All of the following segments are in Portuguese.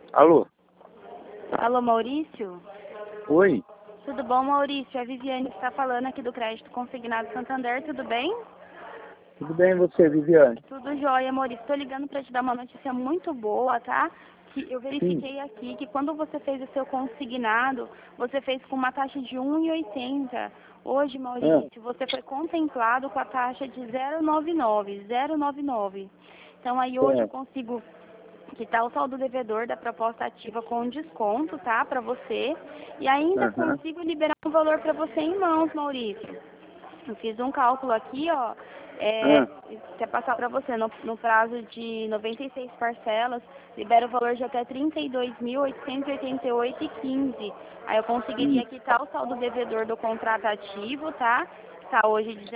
Alô? Alô, Maurício? Oi? Tudo bom, Maurício? É a Viviane que está falando aqui do Crédito Consignado Santander, tudo bem? Tudo bem você, Viviane? Tudo jóia, Maurício. Estou ligando para te dar uma notícia muito boa, tá? Que eu Sim. verifiquei aqui que quando você fez o seu consignado, você fez com uma taxa de 1,80. Hoje, Maurício, você foi contemplado com a taxa de 0,99, 0,99. Então aí hoje eu Certo. consigo quitar o saldo devedor da proposta ativa com desconto, tá? Para você. E ainda Aham. consigo liberar um valor para você em mãos, Maurício. Eu fiz um cálculo aqui, ó. Quer passar para você no prazo de 96 parcelas, libera o valor de até R$ 32.888,15. Aí eu conseguiria quitar o saldo devedor do contrato ativo, tá? Está hoje R$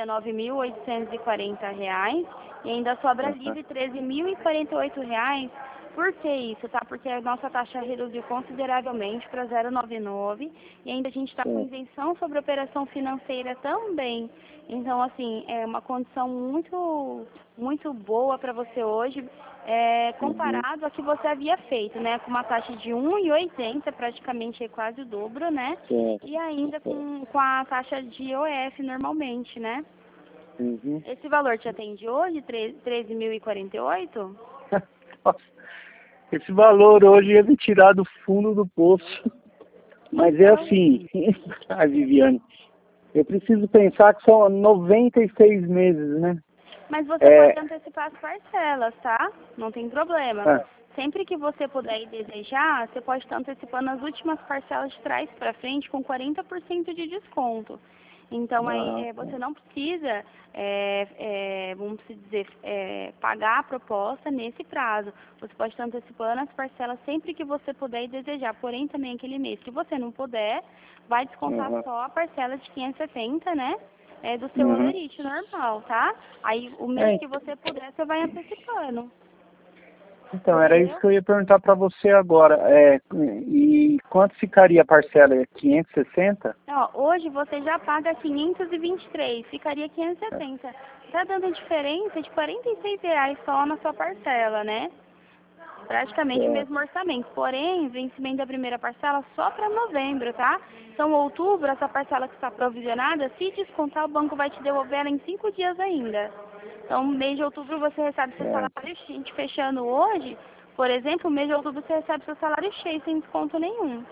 19.840 e ainda sobra livre R$ 13.048. Por que isso, tá? Porque a nossa taxa reduziu consideravelmente para 0,99 e ainda a gente está com isenção sobre operação financeira também. Então, assim, é uma condição muito boa para você hoje, comparado a que você havia feito, né? Com uma taxa de 1,80, praticamente é quase o dobro, né? Certo. E ainda com a taxa de IOF normalmente, né? Uhum. Esse valor te atende hoje, 13.048? Nossa, esse valor hoje ia me tirar do fundo do poço. Mas é assim, a Viviane, eu preciso pensar que são 96 meses, né? Mas você pode antecipar as parcelas, tá? Não tem problema. Ah, Sempre que você puder e desejar, você pode estar antecipando as últimas parcelas de trás para frente com 40% de desconto. Então, aí você não precisa, vamos dizer, pagar a proposta nesse prazo. Você pode estar antecipando as parcelas sempre que você puder e desejar. Porém, também aquele mês que você não puder, vai descontar só a parcela de 570, né? Do seu holerite normal, tá? Aí, o mês que você puder, você vai antecipando. então, era isso que eu ia perguntar para você agora. E quanto ficaria a parcela? 560? Ó, hoje você já paga 523, ficaria 570. Tá dando diferença de R$ 46 só na sua parcela, né? Praticamente o mesmo orçamento. Porém, vencimento da primeira parcela só para novembro, tá? Então, outubro, essa parcela que está provisionada, se descontar, o banco vai te devolver ela em 5 dias ainda. Então, no mês de outubro você recebe seu salário, a gente fechando hoje, por exemplo, no mês de outubro você recebe seu salário cheio, sem desconto nenhum.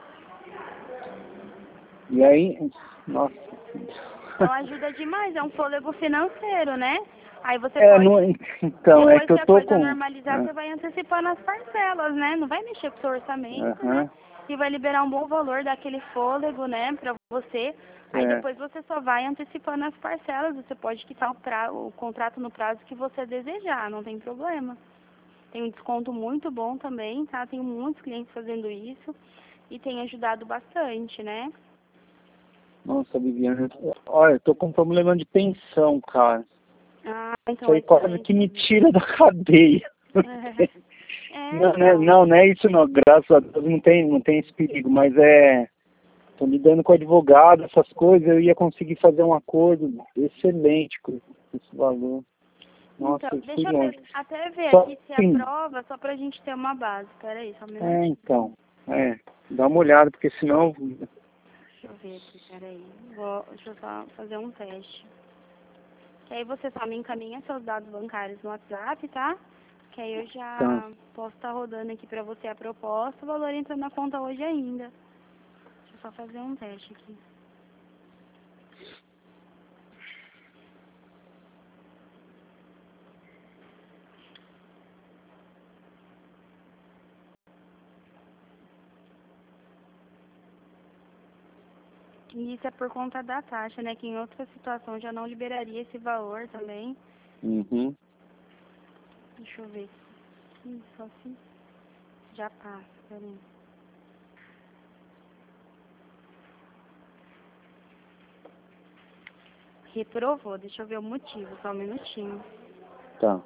E aí, nossa. Então ajuda demais, é um fôlego financeiro, né? Aí você pode, então, depois que eu que a tô coisa com... normalizar, você vai antecipando as parcelas, né? Não vai mexer com o seu orçamento, né? E vai liberar um bom valor daquele fôlego, né, pra você. Aí depois você só vai antecipando as parcelas, você pode quitar o contrato no prazo que você desejar, não tem problema. Tem um desconto muito bom também, tá? Tenho muitos clientes fazendo isso e tem ajudado bastante, né? Nossa, Viviane, olha, eu tô com um problema de pensão, cara. Ah, então Isso aí quase que me tira da cadeia. Não é isso não, graças a Deus não tem esse perigo, mas tô lidando com advogado, essas coisas, eu ia conseguir fazer um acordo excelente com esse valor. Nossa, então, deixa eu até ver só, aqui se aprova, só pra gente ter uma base. Peraí, só um minuto. então, dá uma olhada, porque senão... Deixa eu ver aqui, peraí. Deixa eu só fazer um teste. Que aí você só me encaminha seus dados bancários no WhatsApp, tá? Que aí eu já posso estar rodando aqui pra você a proposta, o valor entra na conta hoje ainda. Deixa eu só fazer um teste aqui. E isso é por conta da taxa, né? Que em outra situação já não liberaria esse valor também. Deixa eu ver. Só se já passa, peraí. Reprovou, deixa eu ver o motivo, só um minutinho. Tá.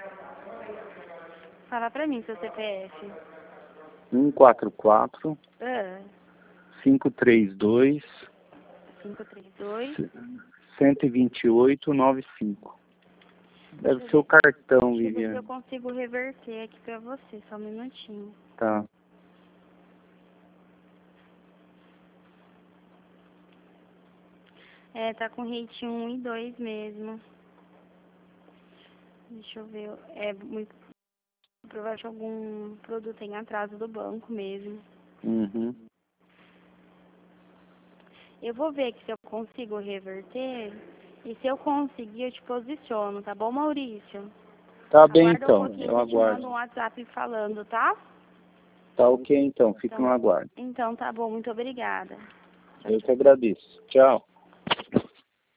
Fala pra mim seu CPF. 144 532 532 12895. Deve ser o cartão, Deixa eu ver se Viviane. eu consigo reverter aqui pra você, só um minutinho. Tá. Tá com rate 1 e 2 mesmo. Deixa eu ver. É muito provável que algum produto em atraso do banco mesmo. Uhum. Eu vou ver aqui se eu consigo reverter. E se eu conseguir, eu te posiciono, tá bom, Maurício? Tá bem, Aguarda um então. pouquinho Eu que eu te mando aguardo. um WhatsApp falando, tá? Tá ok, então. Fico no aguardo. Então tá bom, muito obrigada. Eu que agradeço. Tchau.